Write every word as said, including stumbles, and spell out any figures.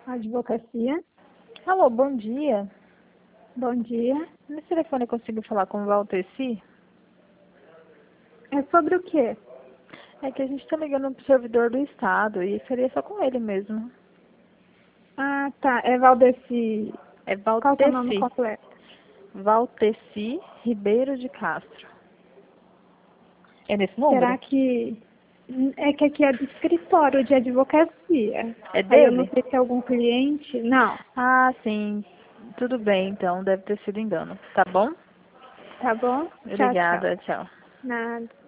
Advocacia. Alô, bom dia. Bom dia. Nesse telefone eu consigo falar com o Valteci? É sobre o quê? É que a gente tá ligando pro servidor do estado e seria só com ele mesmo. Ah, tá. É Valdeci. É Qual que é o nome Valteci. completo? Valteci Ribeiro de Castro. É nesse número? Será que... É que aqui é do escritório de advocacia. É Aí eu não dele? sei se é algum cliente. Não. Ah, sim. Tudo bem, então. Deve ter sido engano. Tá bom? Tá bom? Tchau, tchau. Obrigada. Tchau. Nada.